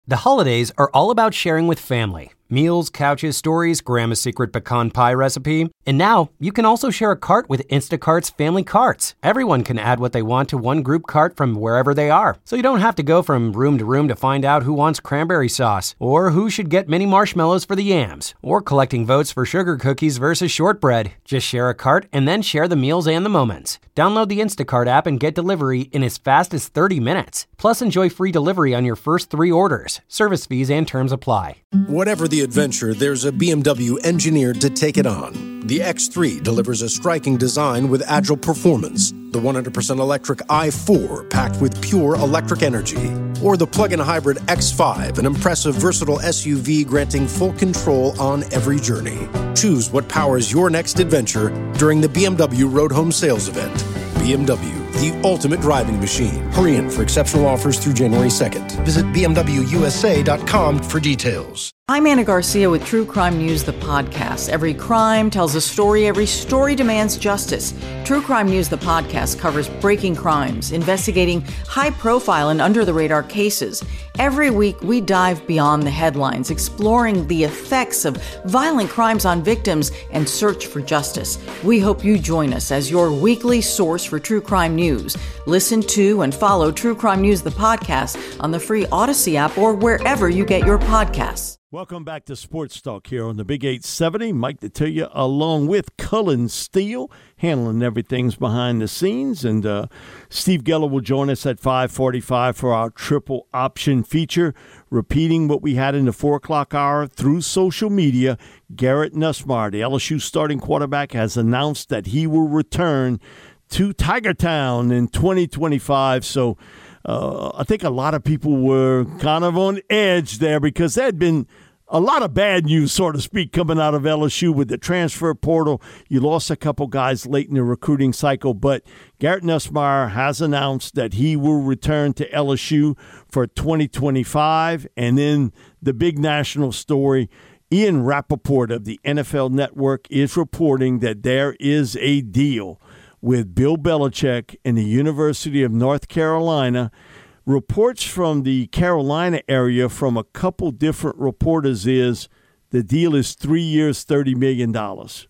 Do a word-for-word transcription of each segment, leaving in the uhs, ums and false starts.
The holidays are all about sharing with family. Meals, couches, stories, Grandma's secret pecan pie recipe. And now, you can also share a cart with Instacart's Family Carts. Everyone can add what they want to one group cart from wherever they are. So you don't have to go from room to room to find out who wants cranberry sauce, or who should get mini marshmallows for the yams, or collecting votes for sugar cookies versus shortbread. Just share a cart and then share the meals and the moments. Download the Instacart app and get delivery in as fast as thirty minutes. Plus, enjoy free delivery on your first three orders. Service fees and terms apply. Whatever the adventure, there's a B M W engineered to take it on. The X three delivers a striking design with agile performance. The one hundred percent electric i four, packed with pure electric energy. Or the plug-in hybrid X five, an impressive, versatile S U V granting full control on every journey. Choose what powers your next adventure during the B M W Road Home Sales Event. B M W, the ultimate driving machine. Hurry in for exceptional offers through January second. Visit b m w u s a dot com for details. I'm Anna Garcia with True Crime News, the podcast. Every crime tells a story. Every story demands justice. True Crime News, the podcast, covers breaking crimes, investigating high-profile and under-the-radar cases. Every week, we dive beyond the headlines, exploring the effects of violent crimes on victims and search for justice. We hope you join us as your weekly source for true crime news. Listen to and follow True Crime News, the podcast, on the free Odyssey app or wherever you get your podcasts. Welcome back to Sports Talk here on the Big eight seventy. Mike Detillier along with Cullen Steele, handling everything's behind the scenes. And uh, Steve Geller will join us at five forty-five for our triple option feature, repeating what we had in the four o'clock hour through social media. Garrett Nussmeier, the L S U starting quarterback, has announced that he will return to Tiger Town in twenty twenty-five. So Uh, I think a lot of people were kind of on edge there because there had been a lot of bad news, so to speak, coming out of L S U with the transfer portal. You lost a couple guys late in the recruiting cycle, but Garrett Nussmeier has announced that he will return to L S U for twenty twenty-five. And then the big national story, Ian Rappaport of the N F L Network is reporting that there is a deal with Bill Belichick and the University of North Carolina. Reports from the Carolina area from a couple different reporters is the deal is three years, thirty million dollars.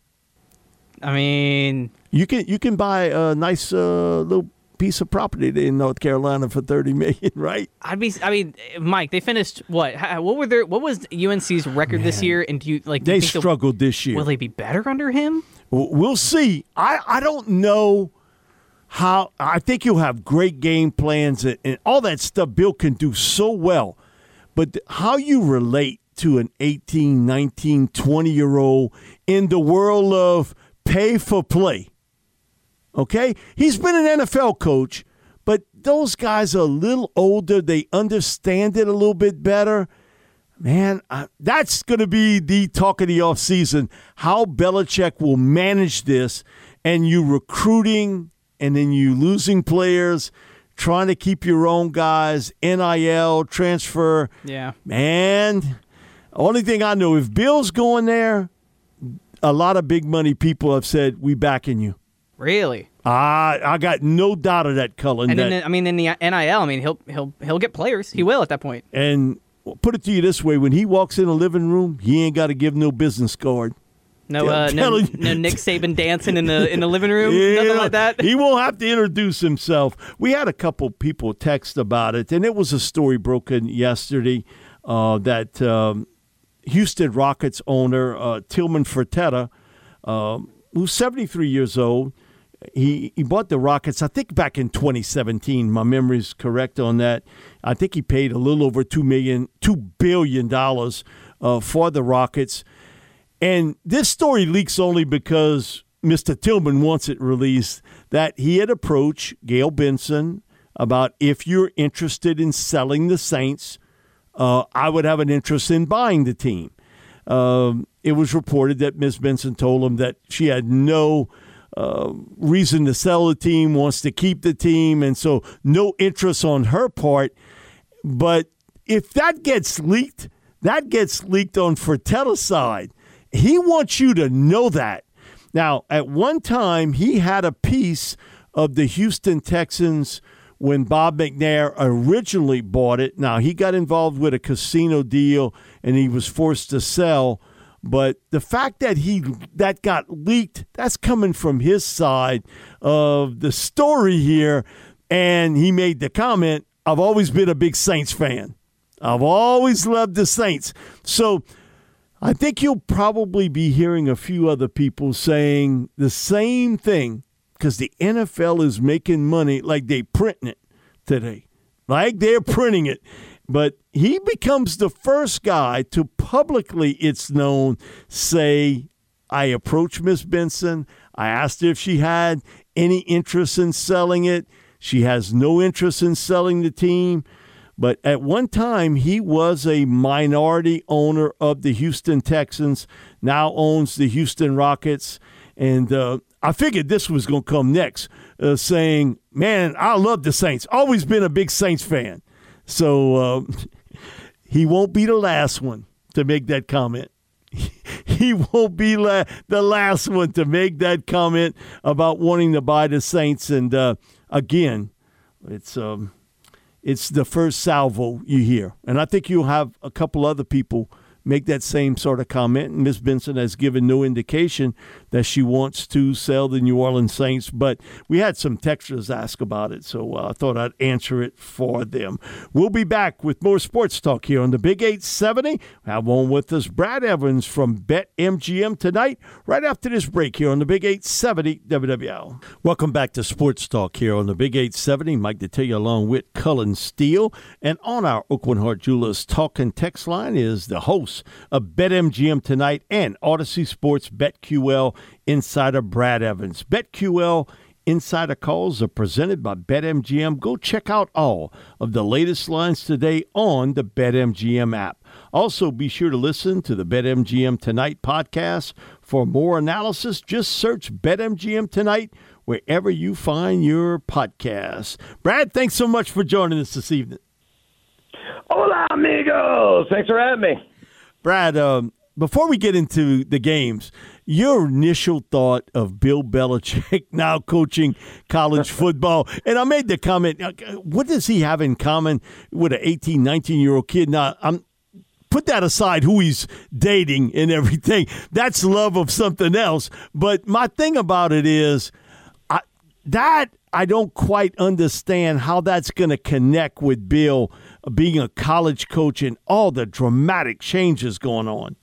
I mean, you can you can buy a nice uh, little piece of property in North Carolina for thirty million dollars, right? I'd be. I mean, Mike, they finished what? What were their? What was U N C's record Man, this year? And do you like? Do they you think struggled this year. Will they be better under him? We'll see. I, I don't know how. I think he'll have great game plans and, and all that stuff Bill can do so well. But how you relate to an eighteen, nineteen, twenty-year-old in the world of pay for play, okay? He's been an N F L coach, but those guys are a little older. They understand it a little bit better. Man, uh, that's going to be the talk of the offseason, how Belichick will manage this, and you recruiting and then you losing players, trying to keep your own guys, N I L, transfer. Yeah. Man, only thing I know, if Bill's going there, a lot of big money people have said, we backing you. Really? I I got no doubt of that, Cullen. And that, then, I mean, in the N I L, I mean, he'll he'll he'll get players. He will at that point. And put it to you this way: when he walks in a living room, he ain't got to give no business card. No, uh, no, no Nick Saban dancing in the in the living room, yeah, nothing like that. He won't have to introduce himself. We had a couple people text about it, and it was a story broken yesterday uh, that um, Houston Rockets owner uh, Tillman Fertitta, uh, who's seventy-three years old, he he bought the Rockets, I think, back in twenty seventeen. My memory's correct on that. I think he paid a little over two million, two billion dollars uh, for the Rockets. And this story leaks only because Mister Tillman wants it released, that he had approached Gail Benson about, if you're interested in selling the Saints, uh, I would have an interest in buying the team. Um, it was reported that Miz Benson told him that she had no uh, reason to sell the team, wants to keep the team, and so no interest on her part. But if that gets leaked, that gets leaked on Fertitta's side. He wants you to know that. Now, at one time, he had a piece of the Houston Texans when Bob McNair originally bought it. Now, he got involved with a casino deal and he was forced to sell. But the fact that he that got leaked, that's coming from his side of the story here. And he made the comment, I've always been a big Saints fan. I've always loved the Saints. So I think you'll probably be hearing a few other people saying the same thing because the N F L is making money like they printing it today, like they're printing it. But he becomes the first guy to publicly, it's known, say, I approached Miss Benson. I asked her if she had any interest in selling it. She has no interest in selling the team. But at one time, he was a minority owner of the Houston Texans, now owns the Houston Rockets. And uh, I figured this was going to come next, uh, saying, man, I love the Saints. Always been a big Saints fan. So uh, he won't be the last one to make that comment. He won't be la- the last one to make that comment about wanting to buy the Saints. And, uh, again, it's um, it's the first salvo you hear. And I think you'll have a couple other people make that same sort of comment. And Miz Benson has given no indication that she wants to sell the New Orleans Saints. But we had some texters ask about it, so uh, I thought I'd answer it for them. We'll be back with more sports talk here on the Big eight seventy. We have on with us Brad Evans from BetMGM tonight, right after this break here on the Big eight seventy W W L. Welcome back to Sports Talk here on the Big eight seventy. Mike Detillier along with Cullen Steele. And on our Oakland Heart Jewelers talk and text line is the host of BetMGM Tonight and Odyssey Sports BetQL insider Brad Evans. BetQL insider calls are presented by BetMGM. Go check out all of the latest lines today on the BetMGM app. Also, be sure to listen to the BetMGM Tonight podcast. For more analysis, just search BetMGM Tonight wherever you find your podcasts. Brad, thanks so much for joining us this evening. Hola, amigos. Thanks for having me. Brad, um, before we get into the games, your initial thought of Bill Belichick now coaching college football, and I made the comment, what does he have in common with an eighteen, nineteen-year-old kid? Now, I'm put that aside, who he's dating and everything. That's love of something else. But my thing about it is I, that I don't quite understand how that's going to connect with Bill being a college coach and all the dramatic changes going on.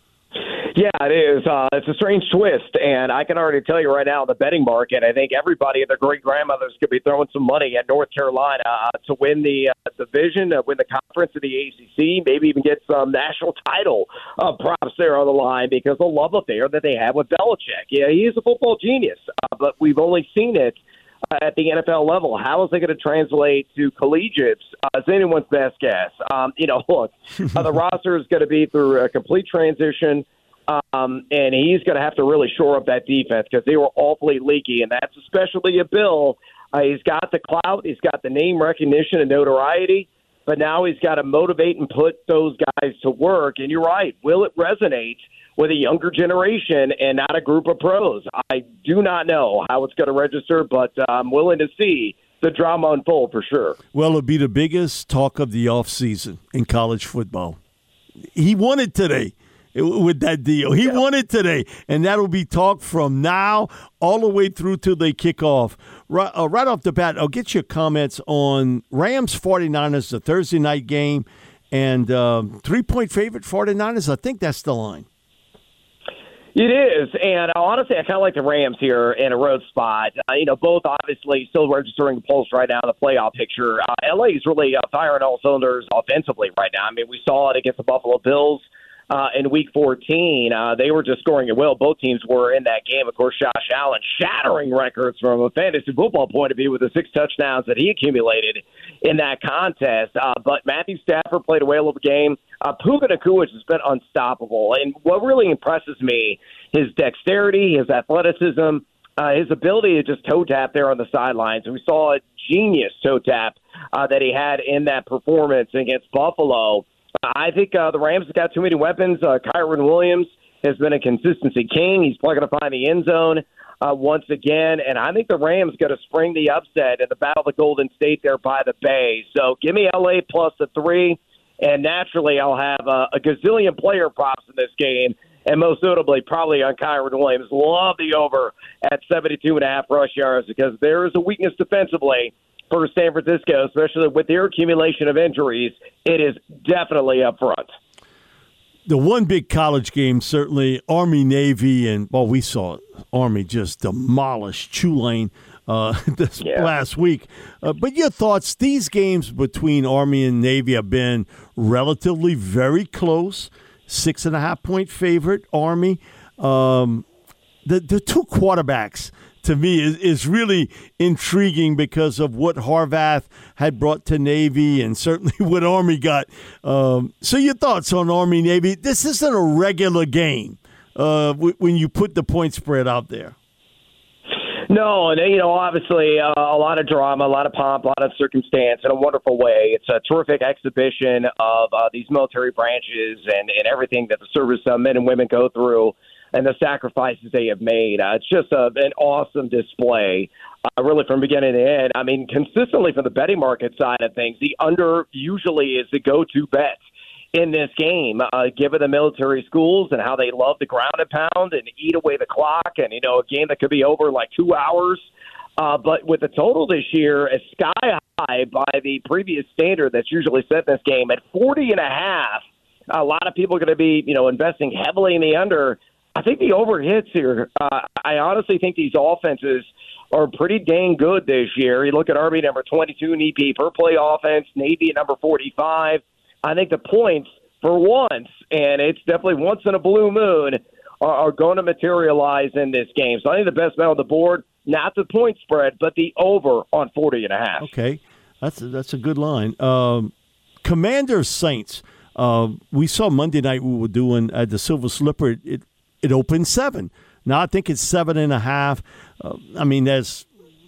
Yeah, it is. Uh, it's a strange twist, and I can already tell you right now in the betting market, I think everybody and their great-grandmothers could be throwing some money at North Carolina uh, to win the uh, division, uh, win the conference of the A C C, maybe even get some national title uh, props there on the line because of the love affair that they have with Belichick. Yeah, he is a football genius, uh, but we've only seen it Uh, at the N F L level. How is it going to translate to collegiates? Uh, it's anyone's best guess. Um, you know, look, uh, the roster is going to be through a complete transition, um, and he's going to have to really shore up that defense because they were awfully leaky, and that's especially a Bill. Uh, he's got the clout, he's got the name recognition and notoriety, but now he's got to motivate and put those guys to work. And you're right, will it resonate with a younger generation and not a group of pros? I do not know how it's going to register, but I'm willing to see the drama unfold for sure. Well, it'll be the biggest talk of the offseason in college football. He won it today with that deal. He yeah. won it today, and that'll be talk from now all the way through till they kick off. Right, uh, right off the bat, I'll get your comments on Rams forty-niners, the Thursday night game, and um, three-point favorite forty-niners. I think that's the line. It is, and uh, honestly, I kind of like the Rams here in a road spot. Uh, you know, both obviously still registering the pulse right now in the playoff picture. Uh, L A is really uh, firing all cylinders offensively right now. I mean, we saw it against the Buffalo Bills uh, in Week fourteen. Uh, they were just scoring at will. Both teams were in that game. Of course, Josh Allen shattering records from a fantasy football point of view with the six touchdowns that he accumulated in that contest. Uh, but Matthew Stafford played a whale of a game. Uh, Puka Nacua has been unstoppable. And what really impresses me, his dexterity, his athleticism, uh, his ability to just toe tap there on the sidelines. And we saw a genius toe tap uh, that he had in that performance against Buffalo. I think uh, the Rams have got too many weapons. Uh, Kyron Williams has been a consistency king. He's probably going to find the end zone. uh, once again. And I think the Rams going to spring the upset in the Battle of the Golden State there by the Bay. So give me L A plus a three. And naturally, I'll have a, a gazillion player props in this game. And most notably, probably on Kyron Williams. Love the over at seventy-two and a half rush yards because there is a weakness defensively for San Francisco, especially with their accumulation of injuries. It is definitely up front. The one big college game, certainly Army-Navy, and, well, we saw Army just demolish Tulane uh, this yeah. last week. Uh, but your thoughts, these games between Army and Navy have been relatively very close. Six and a half point favorite, Army. Um, the the two quarterbacks, to me, is, is really intriguing because of what Harvath had brought to Navy and certainly what Army got. Um, so your thoughts on Army-Navy? This isn't a regular game uh, w- when you put the point spread out there. No, and, you know, obviously uh, a lot of drama, a lot of pomp, a lot of circumstance in a wonderful way. It's a terrific exhibition of uh, these military branches and, and everything that the service uh, men and women go through and the sacrifices they have made. Uh, it's just a, an awesome display, uh, really from beginning to end. I mean, consistently from the betting market side of things, the under usually is the go-to bet in this game, uh, given the military schools and how they love the ground and pound and eat away the clock, and, you know, a game that could be over in like two hours. Uh, but with the total this year is sky high by the previous standard that's usually set in this game at forty and a half, a lot of people are going to be, you know, investing heavily in the under. I think the over hits here. Uh, I honestly think these offenses are pretty dang good this year. You look at Army number twenty-two in E P per play offense, Navy at number forty-five. I think the points, for once, and it's definitely once in a blue moon, are, are going to materialize in this game. So I think the best bet on the board, not the point spread, but the over on forty and a half. Okay, that's a, that's a good line. Um, Commanders Saints. Uh, we saw Monday night we were doing at the Silver Slipper. It, it it opened seven. Now I think it's seven and a half. Uh, I mean, that's.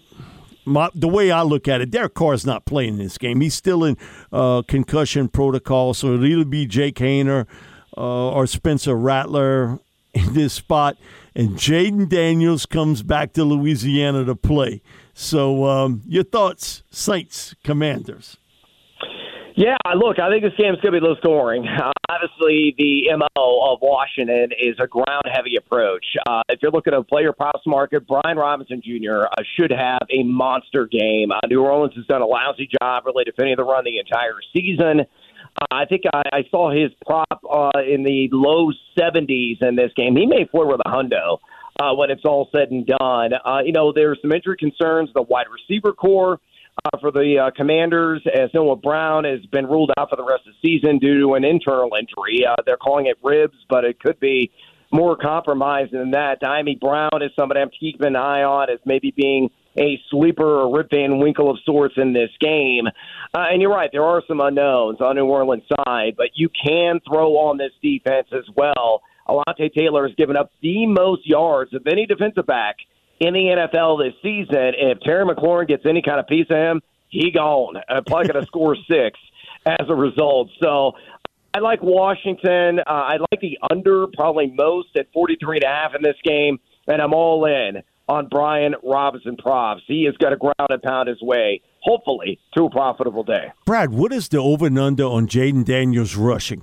My, the way I look at it, Derek Carr is not playing this game. He's still in uh, concussion protocol, so it'll either be Jake Haener uh, or Spencer Rattler in this spot. And Jaden Daniels comes back to Louisiana to play. So um, your thoughts, Saints, Commanders? Yeah, look, I think this game's going to be low scoring. Uh, obviously, the M O of Washington is a ground-heavy approach. Uh, if you're looking at a player props market, Brian Robinson Junior Uh, should have a monster game. Uh, New Orleans has done a lousy job really defending the run the entire season. Uh, I think I, I saw his prop uh, in the low seventies in this game. He may flirt with a hundo uh, when it's all said and done. Uh, you know, there's some injury concerns, the wide receiver core. Uh, for the uh, Commanders, as Noah Brown has been ruled out for the rest of the season due to an internal injury. Uh, they're calling it ribs, but it could be more compromised than that. Diami Brown is somebody I'm keeping an eye on as maybe being a sleeper or Rip Van Winkle of sorts in this game. Uh, and you're right, there are some unknowns on New Orleans' side, but you can throw on this defense as well. Alontae Taylor has given up the most yards of any defensive back in the N F L this season. If Terry McLaurin gets any kind of piece of him, he gone. Uh, probably going to score six as a result. So I like Washington. Uh, I like the under probably most at forty-three and a half in this game, and I'm all in on Brian Robinson props. He has got to ground and pound his way, hopefully, to a profitable day. Brad, what is the over and under on Jaden Daniels rushing?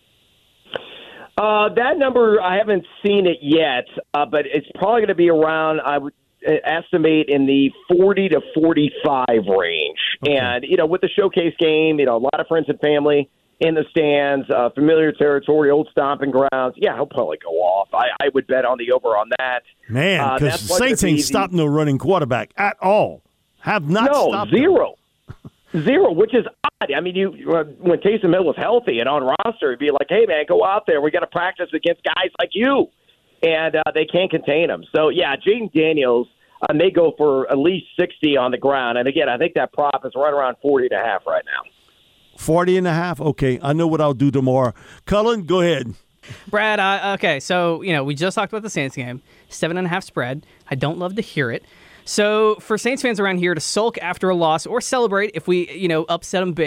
Uh, that number, I haven't seen it yet, uh, but it's probably going to be around, I would estimate, in the forty to forty-five range. Okay. And, you know, with the showcase game, you know, a lot of friends and family in the stands, uh, familiar territory, old stomping grounds. Yeah, he'll probably go off. I, I would bet on the over on that. Man, because uh, Saints ain't stopping the running quarterback at all. Have not no, stopped zero. Zero, which is odd. I mean, you uh, when Taysom Hill was healthy and on roster, it'd be like, hey, man, go out there. We got to practice against guys like you. And uh, they can't contain him. So, yeah, Jaden Daniels uh, may go for at least sixty on the ground. And, again, I think that prop is right around forty and a half right now. forty and a half? Okay, I know what I'll do tomorrow. Cullen, go ahead. Brad, uh, okay, so, you know, we just talked about the Saints game. Seven and a half spread. I don't love to hear it. So for Saints fans around here to sulk after a loss or celebrate if we, you know, upset them big,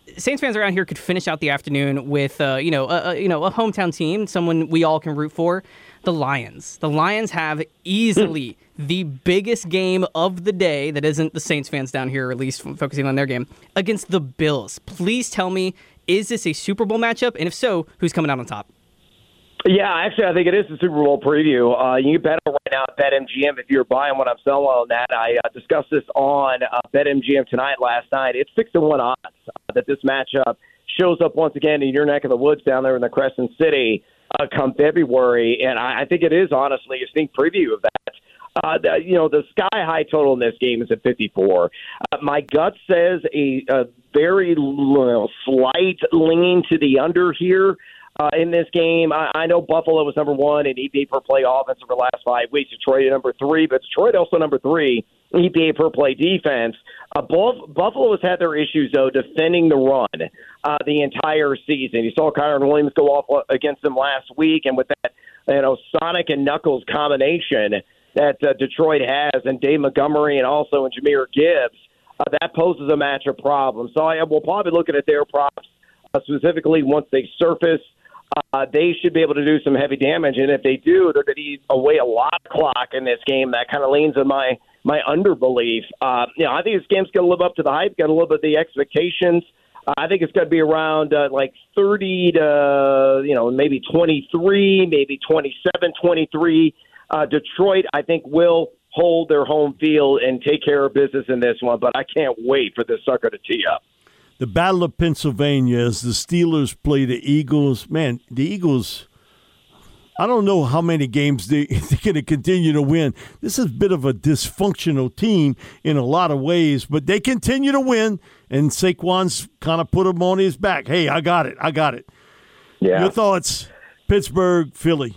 Saints fans around here could finish out the afternoon with, uh, you know, a, a, you know, a hometown team, someone we all can root for. The Lions. The Lions have easily the biggest game of the day that isn't the Saints fans down here, or at least focusing on their game, against the Bills. Please tell me, is this a Super Bowl matchup? And if so, who's coming out on top? Yeah, actually, I think it is the Super Bowl preview. Uh, you can bet on right now at BetMGM if you're buying what I'm selling on that. I uh, discussed this on uh, BetMGM tonight, last night. It's six to one odds uh, that this matchup shows up once again in your neck of the woods down there in the Crescent City uh, come February. And I, I think it is, honestly, a sneak preview of that. Uh, the, you know, the sky-high total in this game is at fifty-four. Uh, my gut says a, a very uh, slight lean to the under here. Uh, in this game, I, I know Buffalo was number one in E P A per play offense over the last five weeks. Detroit number three, but Detroit also number three in E P A per play defense. Uh, both, Buffalo has had their issues, though, defending the run uh, the entire season. You saw Kyron Williams go off against them last week, and with that, you know, Sonic and Knuckles combination that uh, Detroit has, and Dave Montgomery and also in Jahmyr Gibbs, uh, that poses a matchup problem. So I will probably look at their props uh, specifically once they surface. Uh, they should be able to do some heavy damage, and if they do, they're going to eat away a lot of clock in this game. That kind of leans on my my underbelief. Uh, you know, I think this game's going to live up to the hype, got a little bit of the expectations. Uh, I think it's going to be around uh, like thirty to, you know, maybe twenty-three, maybe twenty-seven, twenty-three. Uh, Detroit, I think, will hold their home field and take care of business in this one, but I can't wait for this sucker to tee up. The Battle of Pennsylvania as the Steelers play the Eagles. Man, the Eagles, I don't know how many games they, they're going to continue to win. This is a bit of a dysfunctional team in a lot of ways, but they continue to win, and Saquon's kind of put them on his back. Hey, I got it. I got it. Yeah. Your thoughts, Pittsburgh, Philly?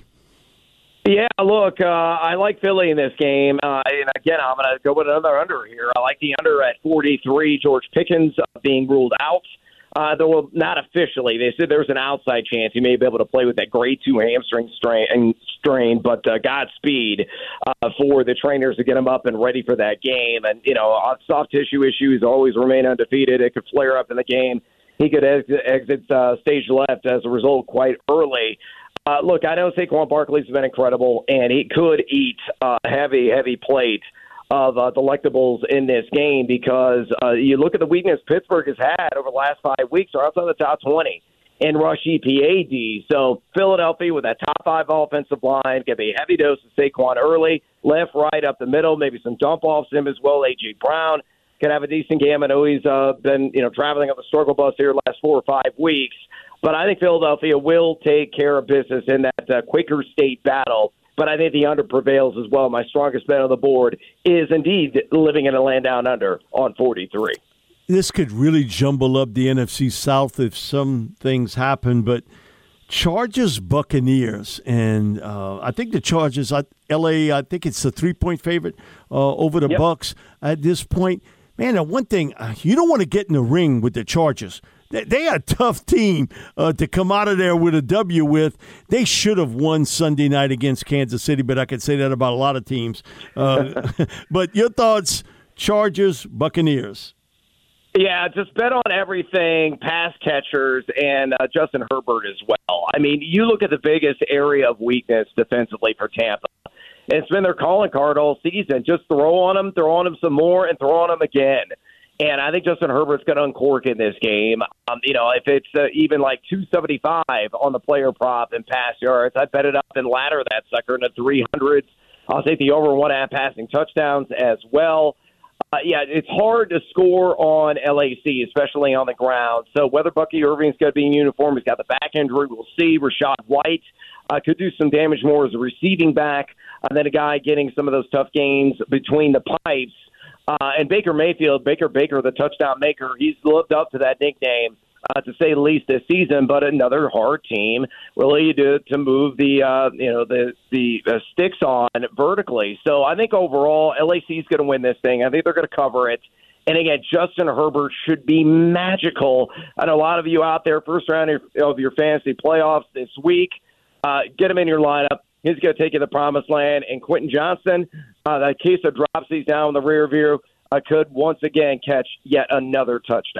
Yeah, look, uh, I like Philly in this game. Uh, and again, I'm going to go with another under here. I like the under at forty-three. George Pickens uh, being ruled out. Uh, though not officially. They said there's an outside chance he may be able to play with that grade two hamstring strain, strain but uh, Godspeed uh, for the trainers to get him up and ready for that game. And, you know, soft tissue issues always remain undefeated. It could flare up in the game. He could exit, exit uh, stage left as a result quite early. Uh, look, I know Saquon Barkley's been incredible, and he could eat a uh, heavy, heavy plate of uh, delectables in this game because uh, you look at the weakness Pittsburgh has had over the last five weeks, they're outside the top twenty in rush E P A D. So Philadelphia with that top five offensive line, get a heavy dose of Saquon early, left, right, up the middle, maybe some dump-offs him as well. A J. Brown can have a decent game. I know he's uh, been you know traveling on the struggle bus here the last four or five weeks. But I think Philadelphia will take care of business in that uh, Quaker State battle. But I think the under prevails as well. My strongest bet on the board is indeed living in a land down under on forty-three. This could really jumble up the N F C South if some things happen. But Chargers, Buccaneers, and uh, I think the Chargers, L A, I think it's a three-point favorite uh, over the yep. Bucs at this point. Man, now one thing, you don't want to get in the ring with the Chargers. They are a tough team uh, to come out of there with a W with. They should have won Sunday night against Kansas City, but I could say that about a lot of teams. Uh, but your thoughts, Chargers, Buccaneers? Yeah, just bet on everything, pass catchers, and uh, Justin Herbert as well. I mean, you look at the biggest area of weakness defensively for Tampa. It's been their calling card all season. Just throw on them, throw on them some more, and throw on them again. And I think Justin Herbert's going to uncork in this game. Um, you know, if it's uh, even like two seventy-five on the player prop and pass yards, I'd bet it up and ladder that sucker in the three hundreds. I'll take the over one and a half passing touchdowns as well. Uh, yeah, it's hard to score on L A C, especially on the ground. So whether Bucky Irving's going to be in uniform, he's got the back injury, we'll see. Rashad White uh, could do some damage more as a receiving back. And then a guy getting some of those tough gains between the pipes. Uh, and Baker Mayfield, Baker Baker, the touchdown maker, he's lived up to that nickname, uh, to say the least, this season. But another hard team, really, to to move the uh, you know the the uh, sticks on vertically. So I think overall, L A C is going to win this thing. I think they're going to cover it. And again, Justin Herbert should be magical. I know a lot of you out there, first round of your fantasy playoffs this week. Uh, get him in your lineup. He's going to take you to the promised land. And Quentin Johnson, uh, that case of dropsies down in the rear view, uh, could once again catch yet another touchdown.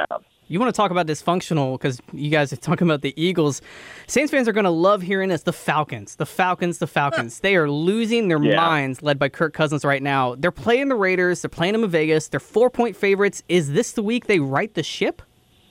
You want to talk about dysfunctional because you guys are talking about the Eagles. Saints fans are going to love hearing us. The Falcons, the Falcons, the Falcons. They are losing their yeah. minds, led by Kirk Cousins right now. They're playing the Raiders. They're playing them in Vegas. They're four-point favorites. Is this the week they right the ship?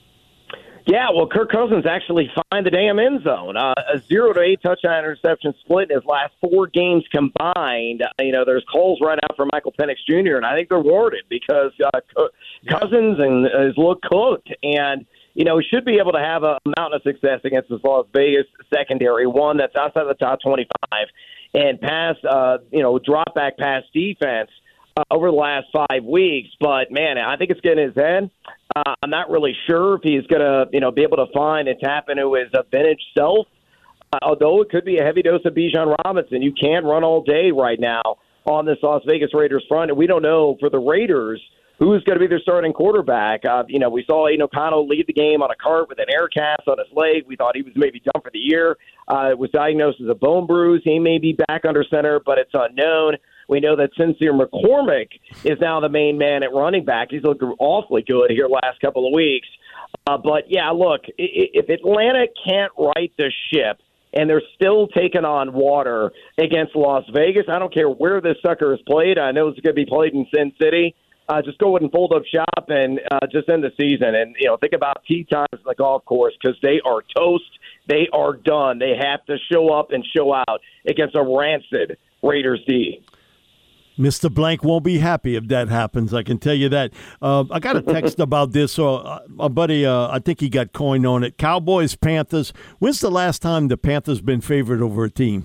Yeah, well, Kirk Cousins actually find the damn end zone. Uh, a zero to eight touchdown interception split in his last four games combined. Uh, you know, there's calls right out for Michael Penix Junior, and I think they're warranted because uh, Co- Cousins and uh, has looked cooked. And, you know, he should be able to have a mountain of success against this Las Vegas secondary, one that's outside the top twenty-five, and pass, uh, you know, drop back pass defense uh, over the last five weeks. But, man, I think it's getting in his head. Uh, I'm not really sure if he's going to, you know, be able to find and tap into his uh, vintage self. Uh, although it could be a heavy dose of Bijan Robinson. You can run all day right now on this Las Vegas Raiders front, and we don't know for the Raiders who's going to be their starting quarterback. Uh, you know, we saw Aiden O'Connell lead the game on a cart with an air cast on his leg. We thought he was maybe done for the year. Uh, it was diagnosed as a bone bruise. He may be back under center, but it's unknown. We know that Sincere McCormick is now the main man at running back. He's looked awfully good here last couple of weeks. Uh, but, yeah, look, if Atlanta can't right the ship and they're still taking on water against Las Vegas, I don't care where this sucker is played. I know it's going to be played in Sin City. Uh, just go ahead and fold up shop and uh, just end the season. And, you know, think about tee times on the golf course because they are toast. They are done. They have to show up and show out against a rancid Raiders D. Mister Blank won't be happy if that happens. I can tell you that. Uh, I got a text about this. So, uh, my buddy, uh, I think he got coined on it. Cowboys, Panthers. When's the last time the Panthers been favored over a team?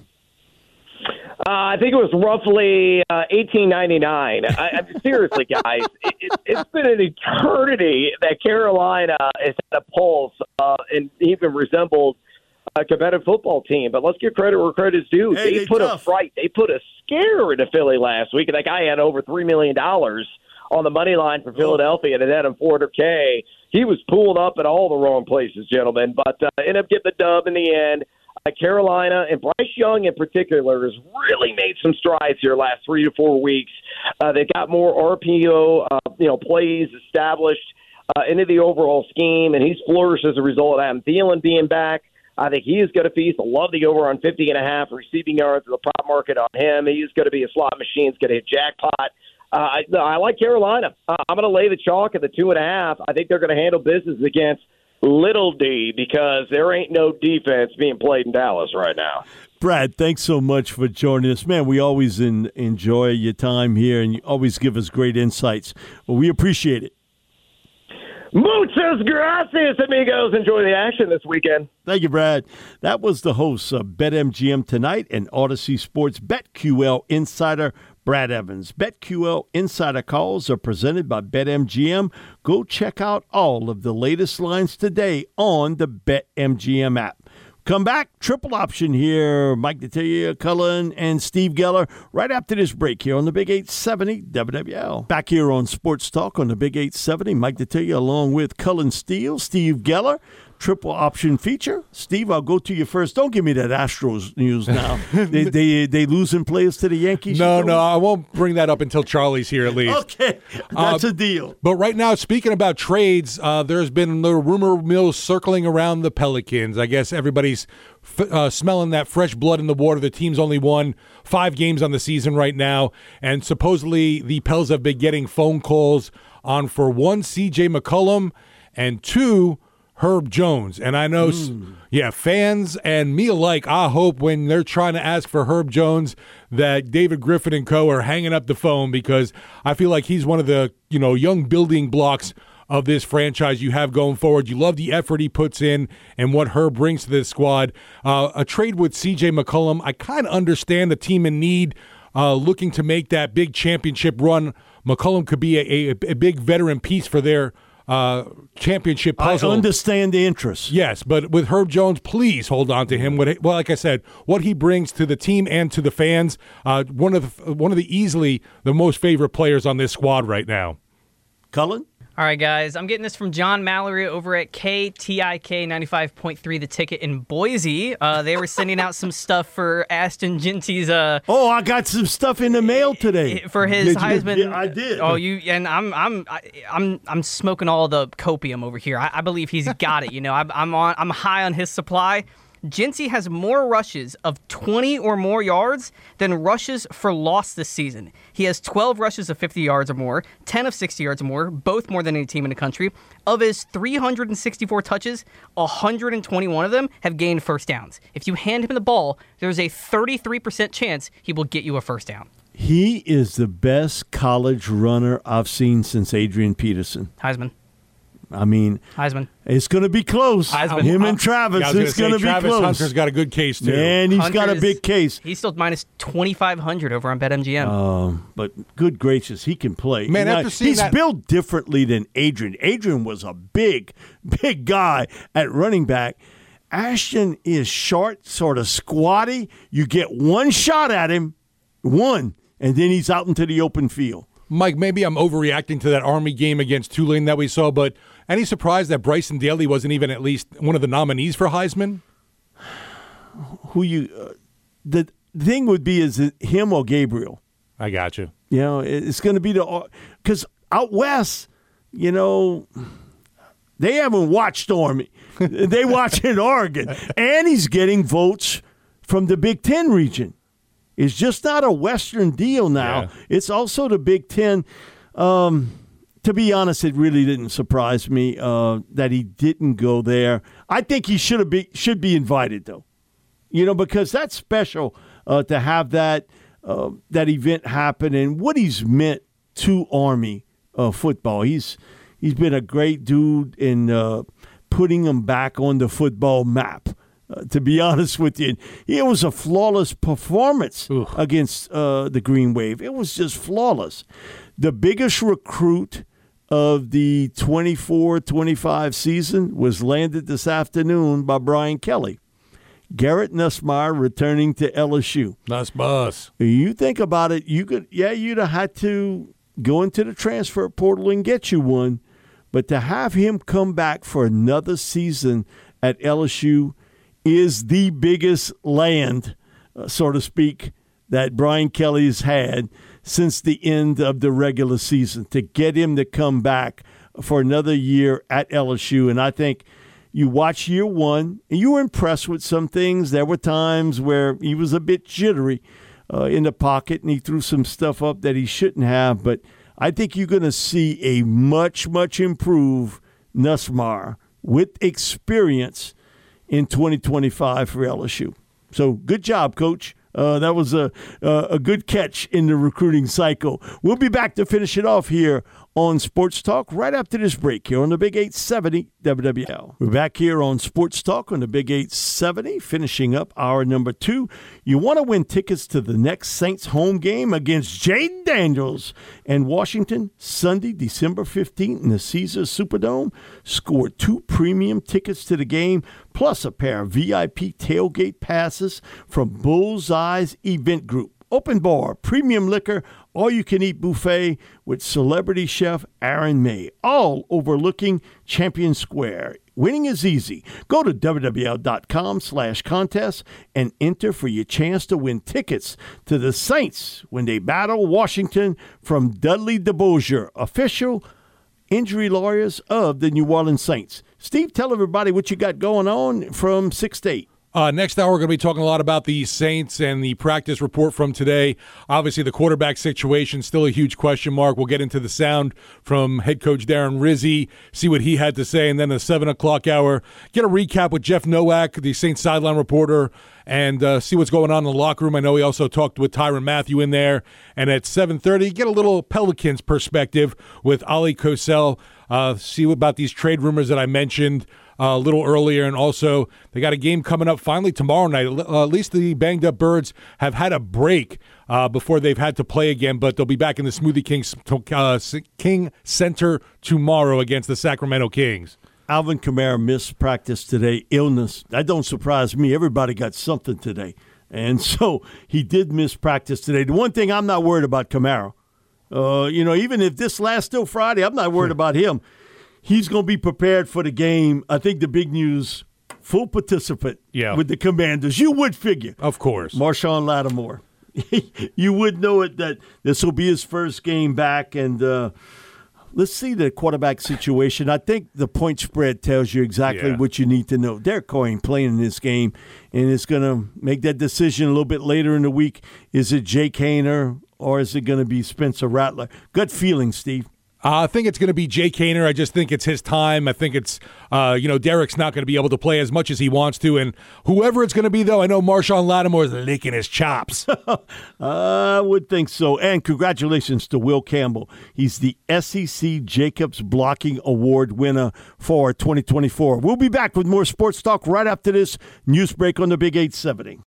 Uh, I think it was roughly uh, eighteen ninety-nine. I, I, seriously, guys, it, it, it's been an eternity that Carolina has had a pulse uh, and even resembled a competitive football team. But let's give credit where credit is due. Hey, they, they put tough. a fright. They put a scare into Philly last week. And that guy had over three million dollars on the money line for Philadelphia and it had him four hundred K. He was pulled up at all the wrong places, gentlemen, but uh, ended up getting the dub in the end. Uh, Carolina and Bryce Young in particular has really made some strides here last three to four weeks. Uh, they got more R P O, uh, you know, plays established uh, into the overall scheme, and he's flourished as a result of Adam Thielen being back. I think he is going to feast. I love the over on fifty and a half receiving yards. The prop market on him. He is going to be a slot machine. He's going to hit jackpot. Uh, I, I like Carolina. Uh, I'm going to lay the chalk at the two and a half. I think they're going to handle business against Little D because there ain't no defense being played in Dallas right now. Brad, thanks so much for joining us. Man, we always in, enjoy your time here, and you always give us great insights. Well, we appreciate it. Muchas gracias, amigos. Enjoy the action this weekend. Thank you, Brad. That was the host of BetMGM Tonight and Odyssey Sports BetQL Insider, Brad Evans. BetQL Insider calls are presented by BetMGM. Go check out all of the latest lines today on the BetMGM app. Come back, triple option here. Mike Detillier, Cullen, and Steve Geller right after this break here on the Big eight seventy W W L. Back here on Sports Talk on the Big eight seventy, Mike Detillier along with Cullen Steele, Steve Geller. Triple option feature. Steve, I'll go to you first. Don't give me that Astros news now. they, they they losing players to the Yankees? No, no, I won't bring that up until Charlie's here at least. Okay, that's uh, a deal. But right now, speaking about trades, uh, there's been a rumor mill circling around the Pelicans. I guess everybody's f- uh, smelling that fresh blood in the water. The team's only won five games on the season right now, and supposedly the Pels have been getting phone calls on, for one, C J McCollum, and two, Herb Jones. And I know, mm. yeah, fans and me alike, I hope when they're trying to ask for Herb Jones that David Griffin and co. are hanging up the phone, because I feel like he's one of the, you know, young building blocks of this franchise you have going forward. You love the effort he puts in and what Herb brings to this squad. Uh, a trade with C J McCollum, I kind of understand the team in need, uh, looking to make that big championship run. McCollum could be a, a, a big veteran piece for their Uh, championship puzzle. I understand the interest. Yes, but with Herb Jones, please hold on to him. What, well, like I said, what he brings to the team and to the fans, uh, one of the, one of the easily the most favorite players on this squad right now. Cullen? All All right, guys. I'm getting this from John Mallory over at K T I K ninety-five point three The Ticket in Boise. Uh, they were sending out some stuff for Ashton Genty's. Uh, oh, I got some stuff in the mail today for his did Heisman. You, yeah, I did. Oh, you and I'm I'm I'm I'm smoking all the copium over here. I, I believe he's got it. You know, I, I'm on I'm high on his supply. Genty has more rushes of twenty or more yards than rushes for loss this season. He has twelve rushes of fifty yards or more, ten of sixty yards or more, both more than any team in the country. Of his three hundred sixty-four touches, one hundred twenty-one of them have gained first downs. If you hand him the ball, there's a thirty-three percent chance he will get you a first down. He is the best college runner I've seen since Adrian Peterson. Heisman. I mean, Heisman. It's going to be close. Heisman. Him and Travis, yeah, it's going to be Travis close. Hunter's got a good case, too. And he's Hunter got a is- big case. He's still minus twenty-five hundred over on BetMGM. Um, but good gracious, he can play. Man, Now, after seeing he's that- built differently than Adrian. Adrian was a big, big guy at running back. Ashton is short, sort of squatty. You get one shot at him, one, and then he's out into the open field. Mike, maybe I'm overreacting to that Army game against Tulane that we saw, but any surprise that Bryson Daly wasn't even at least one of the nominees for Heisman? Who you? Uh, the thing would be is it him or Gabriel. I got you. You know, it's going to be the because out west, you know, they haven't watched Army. They watch in Oregon, and he's getting votes from the Big Ten region. It's just not a Western deal now. Yeah. It's also the Big Ten. Um, to be honest, it really didn't surprise me uh, that he didn't go there. I think he should have be should be invited though, you know, because that's special uh, to have that uh, that event happen and what he's meant to Army uh, football. He's he's been a great dude in uh, putting them back on the football map. Uh, to be honest with you, it was a flawless performance Ooh. against uh, the Green Wave. It was just flawless. The biggest recruit of the twenty-four twenty-five season was landed this afternoon by Brian Kelly. Garrett Nussmeier returning to L S U. Nice bus. You think about it, you could, yeah, you'd have had to go into the transfer portal and get you one, but to have him come back for another season at L S U is the biggest land, uh, so to speak, that Brian Kelly has had since the end of the regular season. To get him to come back for another year at L S U, and I think you watch year one, and you were impressed with some things. There were times where he was a bit jittery uh, in the pocket, and he threw some stuff up that he shouldn't have, but I think you're going to see a much, much improved Nussmeier with experience in twenty twenty-five for L S U. So good job, Coach. Uh, that was a, a a good catch in the recruiting cycle. We'll be back to finish it off here on Sports Talk right after this break here on the Big eight seventy W W L. We're back here on Sports Talk on the Big eight seventy, finishing up hour number two. You want to win tickets to the next Saints home game against Jaden Daniels and Washington, Sunday, December fifteenth in the Caesars Superdome. Score two premium tickets to the game, plus a pair of V I P tailgate passes from Bullseye's Event Group. Open bar, premium liquor, all-you-can-eat buffet with celebrity chef Aaron May, all overlooking Champion Square. Winning is easy. Go to W W L dot com slash contest and enter for your chance to win tickets to the Saints when they battle Washington from Dudley DeBosier, official injury lawyers of the New Orleans Saints. Steve, tell everybody what you got going on from six to eight. Uh, next hour, we're going to be talking a lot about the Saints and the practice report from today. Obviously, the quarterback situation still a huge question mark. We'll get into the sound from head coach Darren Rizzi, see what he had to say, and then the seven o'clock hour, get a recap with Jeff Nowak, the Saints sideline reporter, and uh, see what's going on in the locker room. I know he also talked with Tyrann Mathieu in there. And at seven thirty, get a little Pelicans perspective with Ali Kosel. Uh, see about these trade rumors that I mentioned Uh, a little earlier, and also they got a game coming up finally tomorrow night. Uh, at least the banged up Birds have had a break uh, before they've had to play again, but they'll be back in the Smoothie King, uh, King Center tomorrow against the Sacramento Kings. Alvin Kamara missed practice today, illness. That don't surprise me. Everybody got something today. And so he did miss practice today. The one thing I'm not worried about Kamara, Uh, you know, even if this lasts till Friday, I'm not worried about him. He's going to be prepared for the game. I think the big news, full participant yeah. with the Commanders. You would figure. Of course. Marshawn Lattimore. You would know it that this will be his first game back. And uh, let's see the quarterback situation. I think the point spread tells you exactly yeah. what you need to know. Derek Carr ain't playing in this game, and it's going to make that decision a little bit later in the week. Is it Jake Haener or is it going to be Spencer Rattler? Gut feeling, Steve. Uh, I think it's going to be Jake Haener. I just think it's his time. I think it's, uh, you know, Derek's not going to be able to play as much as he wants to. And whoever it's going to be, though, I know Marshawn Lattimore is licking his chops. I would think so. And congratulations to Will Campbell. He's the S E C Jacobs Blocking Award winner for twenty twenty-four. We'll be back with more sports talk right after this news break on the Big eight seventy.